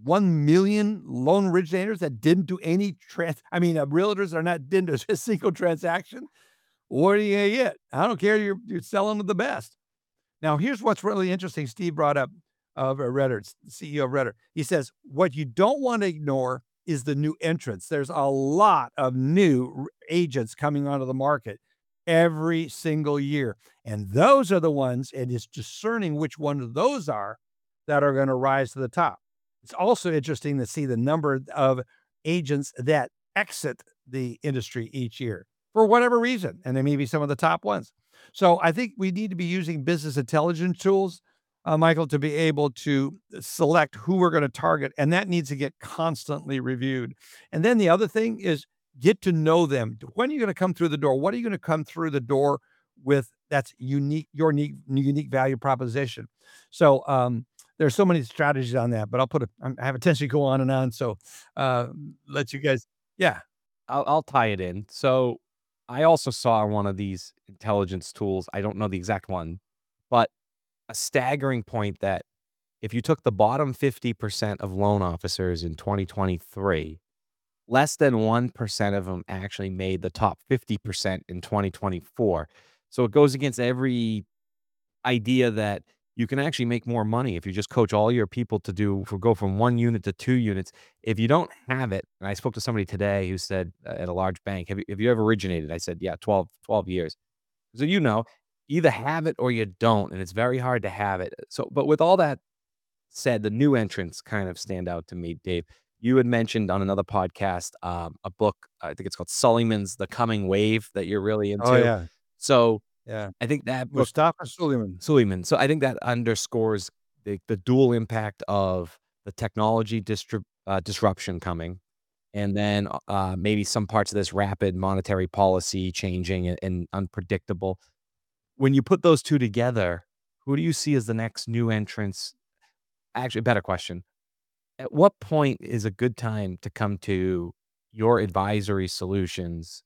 1 million loan originators that didn't do any realtors didn't do a single transaction, what are you gonna get? I don't care. You're selling to the best. Now, here's what's really interesting. Steve brought up Redder, CEO of Redder. He says, what you don't want to ignore is the new entrants. There's a lot of new agents coming onto the market every single year. And those are the ones, and it's discerning which one of those are that are going to rise to the top. It's also interesting to see the number of agents that exit the industry each year for whatever reason, and they may be some of the top ones. So I think we need to be using business intelligence tools, Michael, to be able to select who we're going to target, and that needs to get constantly reviewed. And then the other thing is get to know them. When are you going to come through the door? What are you going to come through the door with that's unique, your unique value proposition? So there's so many strategies on that, but I have a tendency to go on and on. So let you guys, yeah. I'll tie it in. So I also saw one of these intelligence tools. I don't know the exact one, but a staggering point that if you took the bottom 50% of loan officers in 2023, less than 1% of them actually made the top 50% in 2024. So it goes against every idea that you can actually make more money if you just coach all your people to go from 1 unit to 2 units. If you don't have it, and I spoke to somebody today who said at a large bank, have you ever originated? I said, yeah, 12 years. So, either have it or you don't, and it's very hard to have it. So, but with all that said, the new entrants kind of stand out to me, Dave. You had mentioned on another podcast, a book, I think it's called Sullivan's The Coming Wave, that you're really Oh, into. yeah. So Yeah. I think that book, Mustafa Suleiman. Suleiman. So I think that underscores the dual impact of the technology disruption coming, and then maybe some parts of this rapid monetary policy changing and unpredictable. When you put those two together, who do you see as the next new entrants? Actually, a better question. At what point is a good time to come to your advisory solutions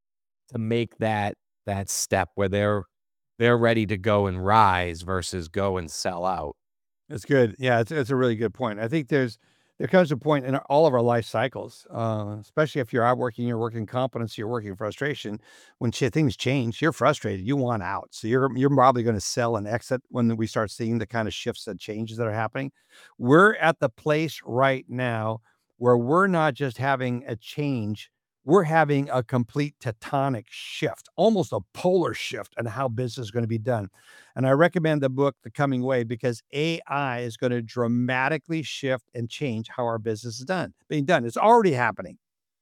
to make that step where they're ready to go and rise versus go and sell out? It's good. Yeah, it's a really good point. I think there comes a point in all of our life cycles, especially if you're out working, you're working competency, you're working frustration. When things change, you're frustrated. You want out, so you're probably going to sell and exit when we start seeing the kind of shifts and changes that are happening. We're at the place right now where we're not just having a change. We're having a complete tectonic shift, almost a polar shift in how business is going to be done. And I recommend the book, The Coming Wave, because AI is going to dramatically shift and change how our business is being done. It's already happening.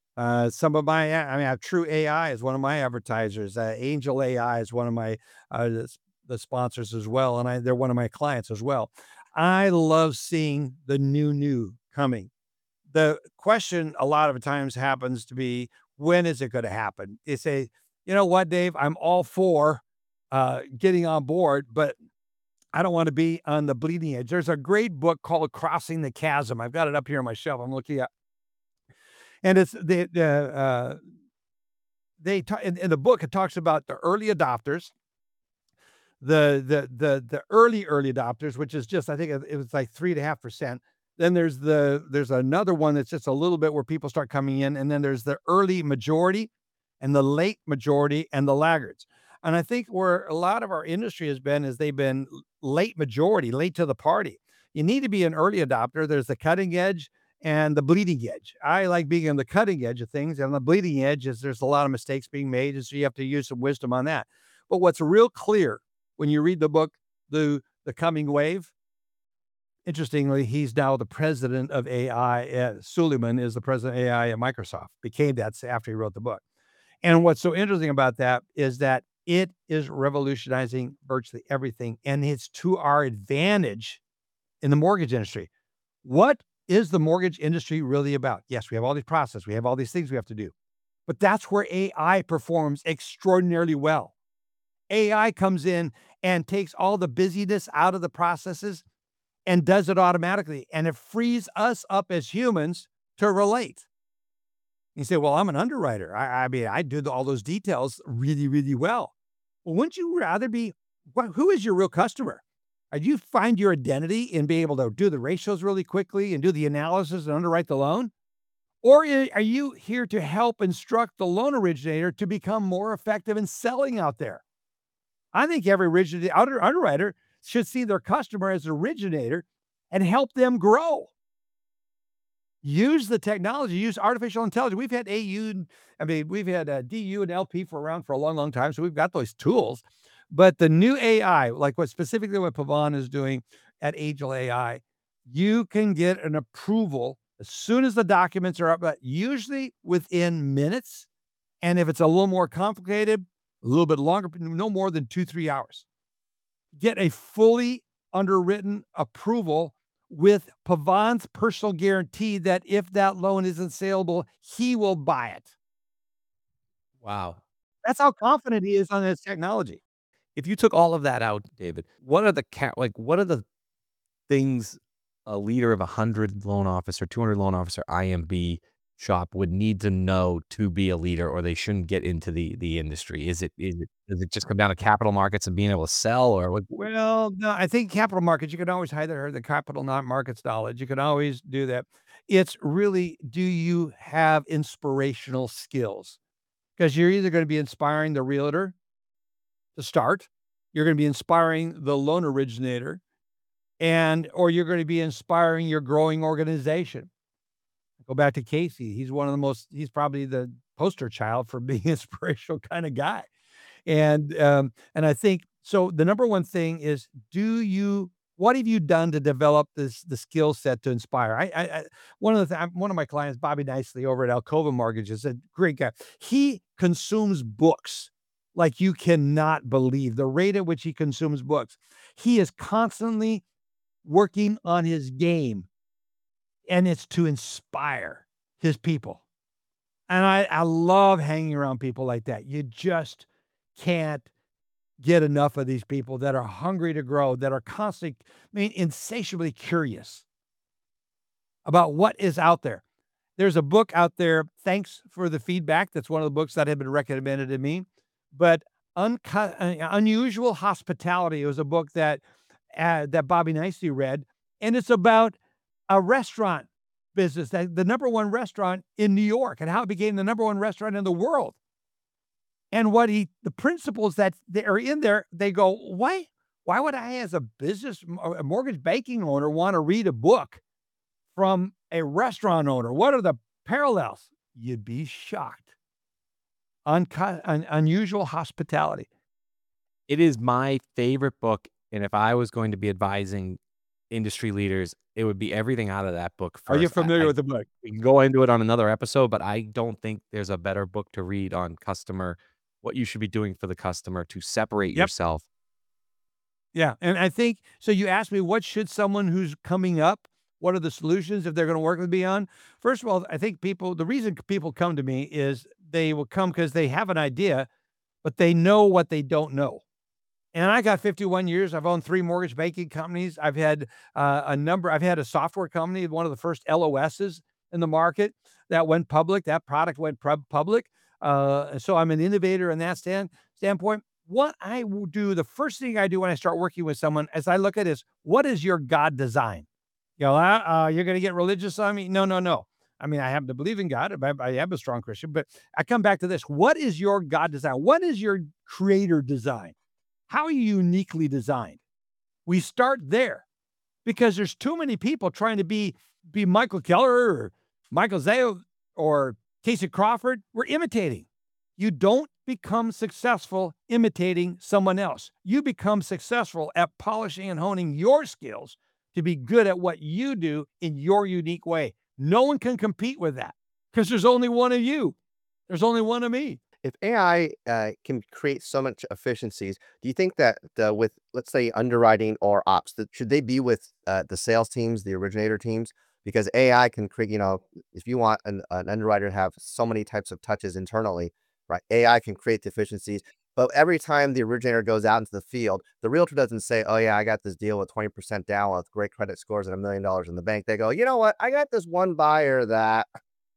Some of my, I mean, I have True AI is one of my advertisers. Angel AI is one of my the sponsors as well, and they're one of my clients as well. I love seeing the new coming. The question a lot of times happens to be, when is it going to happen? They say, you know what, Dave, I'm all for getting on board, but I don't want to be on the bleeding edge. There's a great book called Crossing the Chasm. I've got it up here on my shelf. I'm looking at, and it's in the book. It talks about the early adopters, the early adopters, which is just, I think it was like 3.5%. Then there's another one that's just a little bit where people start coming in, and then there's the early majority and the late majority and the laggards. And I think where a lot of our industry has been is they've been late majority, late to the party. You need to be an early adopter. There's the cutting edge and the bleeding edge. I like being on the cutting edge of things, and the bleeding edge is there's a lot of mistakes being made, and so you have to use some wisdom on that. But what's real clear when you read the book, The Coming Wave, interestingly, he's now the president of AI. Suleiman is the president of AI at Microsoft, became that after he wrote the book. And what's so interesting about that is that it is revolutionizing virtually everything, and it's to our advantage in the mortgage industry. What is the mortgage industry really about? Yes, we have all these processes, we have all these things we have to do, but that's where AI performs extraordinarily well. AI comes in and takes all the busyness out of the processes and does it automatically, and it frees us up as humans to relate. You say, well, I'm an underwriter. I mean, I do all those details really, really well. Well, wouldn't you rather be, who is your real customer? Do you find your identity in being able to do the ratios really quickly and do the analysis and underwrite the loan? Or are you here to help instruct the loan originator to become more effective in selling out there? I think every underwriter should see their customer as an originator and help them grow. Use the technology, use artificial intelligence. We've had we've had DU and LP for a long, long time, so we've got those tools. But the new AI, like what Pavan is doing at Angel AI, you can get an approval as soon as the documents are up, but usually within minutes. And if it's a little more complicated, a little bit longer, no more than 2-3 hours. Get a fully underwritten approval with Pavan's personal guarantee that if that loan isn't saleable, he will buy it. Wow. That's how confident he is on his technology. If you took all of that out, David, what are the things a leader of 100 loan officer, 200 loan officer IMB shop would need to know to be a leader, or they shouldn't get into the industry? Does it just come down to capital markets and being able to sell, or what? Well, no, I think capital markets, you can always hire the capital markets knowledge. You can always do that. It's really, do you have inspirational skills? Because you're either going to be inspiring the realtor to start, you're going to be inspiring the loan originator, or you're going to be inspiring your growing organization. Go back to Casey. He's probably the poster child for being inspirational kind of guy. And I think so. The number one thing is, what have you done to develop the skill set to inspire? One of my clients, Bobby Nicely over at Alcova Mortgage, is a great guy. He consumes books like you cannot believe the rate at which he consumes books. He is constantly working on his game, and it's to inspire his people. And I love hanging around people like that. You just can't get enough of these people that are hungry to grow, that are constantly, insatiably curious about what is out there. There's a book out there, thanks for the feedback. That's one of the books that have been recommended to me. But Unusual Hospitality was a book that Bobby Nicely read, and it's about a restaurant business, the number one restaurant in New York, and how it became the number one restaurant in the world. And the principles that they are in there, they go, why would I, as a mortgage banking owner, want to read a book from a restaurant owner? What are the parallels? You'd be shocked. Unusual Hospitality. It is my favorite book. And if I was going to be advising industry leaders, it would be everything out of that book first. Are you familiar with the book? We can go into it on another episode, but I don't think there's a better book to read on what you should be doing for the customer to separate yourself. Yeah. And I think, so you asked me, what should someone who's coming up, what are the solutions if they're going to work with me on? First of all, I think the reason people come to me is they will come because they have an idea, but they know what they don't know. And I got 51 years. I've owned 3 mortgage banking companies. I've had I've had a software company, one of the first LOSs in the market that went public. That product went public. So I'm an innovator in that standpoint. What I will do, the first thing I do when I start working with someone, as I look at is, what is your God design? You're going to get religious on me? No. I mean, I happen to believe in God. I am a strong Christian, but I come back to this. What is your God design? What is your creator design? How are you uniquely designed? We start there because there's too many people trying to be Michael Keller or Michael Zale or Casey Crawford. We're imitating. You don't become successful imitating someone else. You become successful at polishing and honing your skills to be good at what you do in your unique way. No one can compete with that because there's only one of you. There's only one of me. If AI can create so much efficiencies, do you think that with, let's say, underwriting or ops, should they be with the sales teams, the originator teams? Because AI can create, if you want an underwriter to have so many types of touches internally, right? AI can create the efficiencies. But every time the originator goes out into the field, the realtor doesn't say, oh, yeah, I got this deal with 20% down with great credit scores and $1 million in the bank. They go, you know what? I got this one buyer that...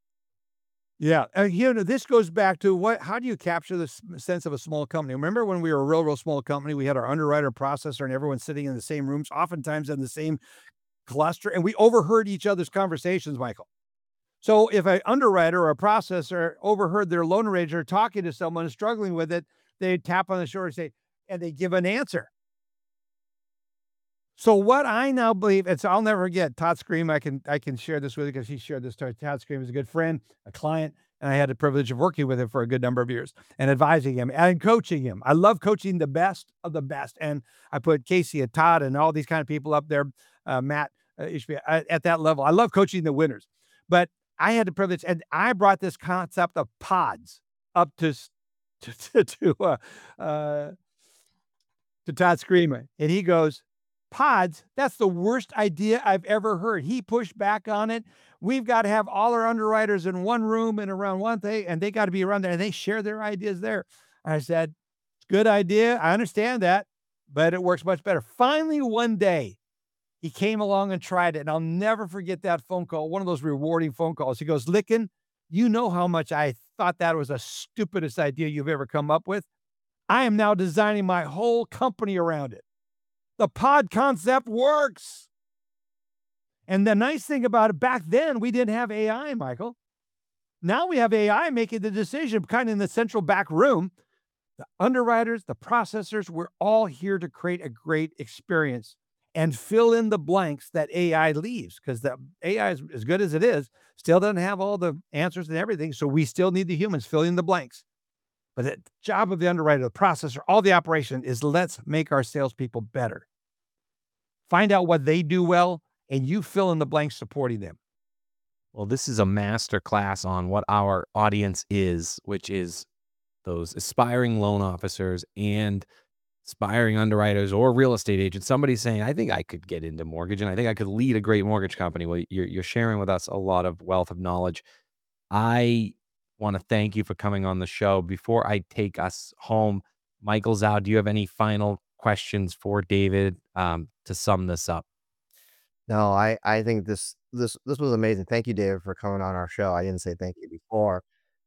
Yeah. This goes back to how do you capture the sense of a small company? Remember when we were a real small company, we had our underwriter, processor, and everyone sitting in the same rooms, oftentimes in the same cluster, and we overheard each other's conversations, Michael. So if an underwriter or a processor overheard their loan originator talking to someone struggling with it, they tap on the shoulder and they give an answer. So what I now believe, and so I'll never forget Todd Scream. I can share this with you because he shared this story. Todd Scream is a good friend, a client, and I had the privilege of working with him for a good number of years and advising him and coaching him. I love coaching the best of the best. And I put Casey and Todd and all these kind of people up there, Matt, at that level. I love coaching the winners. But I had the privilege, and I brought this concept of pods up to Todd Screamer. And he goes, pods, that's the worst idea I've ever heard. He pushed back on it. We've got to have all our underwriters in one room and around one thing, and they got to be around there, and they share their ideas there. I said, good idea. I understand that, but it works much better. Finally, one day, he came along and tried it, and I'll never forget that phone call, one of those rewarding phone calls. He goes, Lykken, you know how much I thought that was the stupidest idea you've ever come up with? I am now designing my whole company around it. The pod concept works. And the nice thing about it, back then, we didn't have AI, Michael. Now we have AI making the decision kind of in the central back room. The underwriters, the processors, we're all here to create a great experience. and fill in the blanks that AI leaves, because the AI is as good as it is, still doesn't have all the answers and everything. So we still need the humans filling in the blanks. But the job of the underwriter, the processor, all the operation is let's make our salespeople better. Find out what they do well, and you fill in the blanks supporting them. Well, this is a master class on what our audience is, which is those aspiring loan officers and aspiring underwriters or real estate agents. Somebody's saying, I think I could get into mortgage and I think I could lead a great mortgage company. Well, you're sharing with us a lot of wealth of knowledge. I want to thank you for coming on the show. Before I take us home, Michael Zhao, do you have any final questions for David to sum this up? No, I think this was amazing. Thank you, David, for coming on our show. I didn't say thank you before.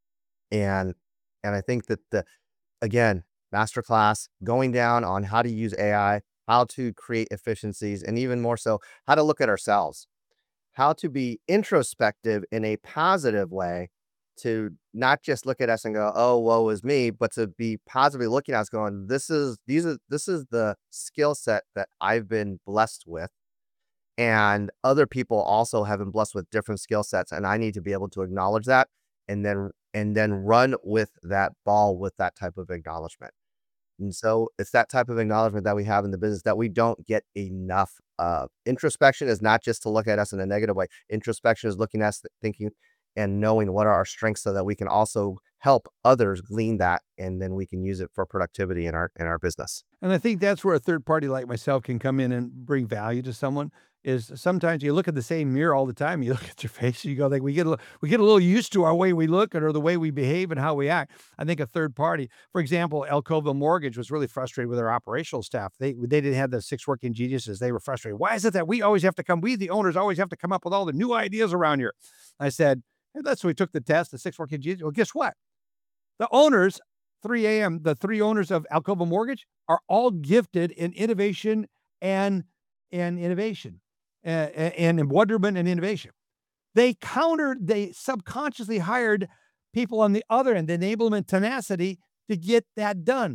And I think that again, masterclass going down on how to use AI, how to create efficiencies, and even more so, how to look at ourselves, how to be introspective in a positive way, to not just look at us and go, "Oh, woe is me," but to be positively looking at us going, this is the skill set that I've been blessed with. And other people also have been blessed with different skill sets, and I need to be able to acknowledge that and then run with that ball with that type of acknowledgement. And so it's that type of acknowledgement that we have in the business that we don't get enough of. Introspection is not just to look at us in a negative way. Introspection is looking at us, thinking and knowing what are our strengths so that we can also help others glean that, and then we can use it for productivity in our business. And I think that's where a third party like myself can come in and bring value to someone. Is sometimes you look at the same mirror all the time. You look at your face, and you go like, we get a little used to our way we look or the way we behave and how we act. I think a third party, for example, Alcova Mortgage was really frustrated with their operational staff. They didn't have the 6 working geniuses. They were frustrated. Why is it that we, the owners always have to come up with all the new ideas around here? I said, hey, that's so we took the test, the 6 working geniuses. Well, guess what? The owners, 3AM, the 3 owners of Alcova Mortgage are all gifted in innovation and innovation. And in wonderment and innovation. They subconsciously hired people on the other end, enablement, tenacity, to get that done.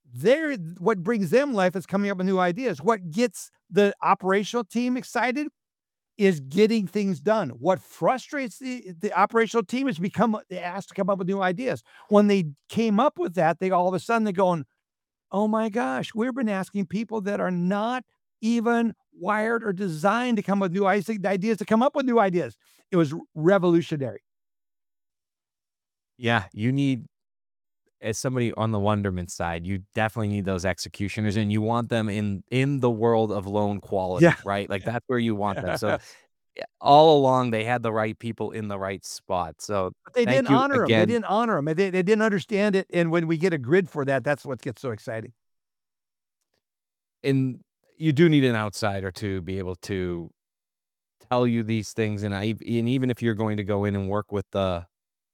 What brings them life is coming up with new ideas. What gets the operational team excited is getting things done. What frustrates the operational team is they asked to come up with new ideas. When they came up with that, all of a sudden they're going, oh my gosh, we've been asking people that are not even wired or designed to come up with new ideas to come up with new ideas. It was revolutionary. Yeah, you need, as somebody on the wonderment side, you definitely need those executioners, and you want them in the world of loan quality, Yeah. right? Like that's where you want them. So all along they had the right people in the right spot. So But they thank didn't you honor them. They again. didn't honor them. They didn't understand it. And when we get a grid for that, that's what gets so exciting. And you do need an outsider to be able to tell you these things. And even if you're going to go in and work with the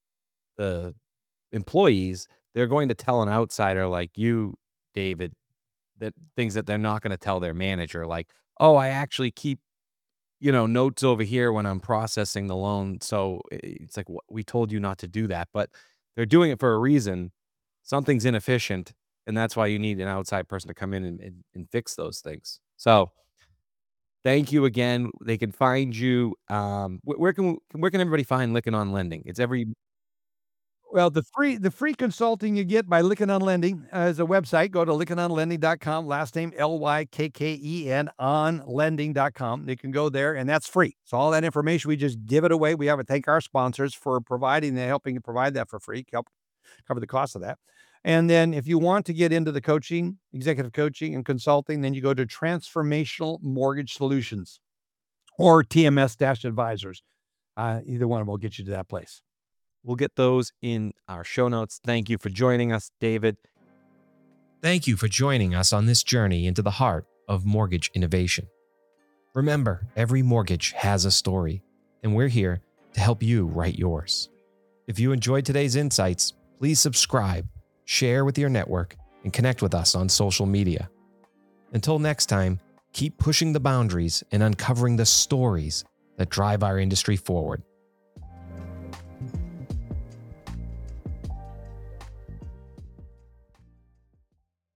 employees, they're going to tell an outsider like you, David, that things that they're not going to tell their manager, like, oh, I actually keep, notes over here when I'm processing the loan. So it's like, we told you not to do that, but they're doing it for a reason. Something's inefficient. And that's why you need an outside person to come in and fix those things. So thank you again. They can find you. Where can everybody find Lykken on Lending? It's Well, the free consulting you get by Lykken on Lending is a website. Go to LykkenOnLending.com, last name LYKKEN on lending.com. You can go there, and that's free. So all that information, we just give it away. We have to thank our sponsors for helping to provide that for free, help cover the cost of that. And then if you want to get into the coaching, executive coaching and consulting, then you go to Transformational Mortgage Solutions or TMS-Advisors. Either one of them will get you to that place. We'll get those in our show notes. Thank you for joining us, David. Thank you for joining us on this journey into the heart of mortgage innovation. Remember, every mortgage has a story, and we're here to help you write yours. If you enjoyed today's insights, please subscribe, share with your network, and connect with us on social media. Until next time, keep pushing the boundaries and uncovering the stories that drive our industry forward.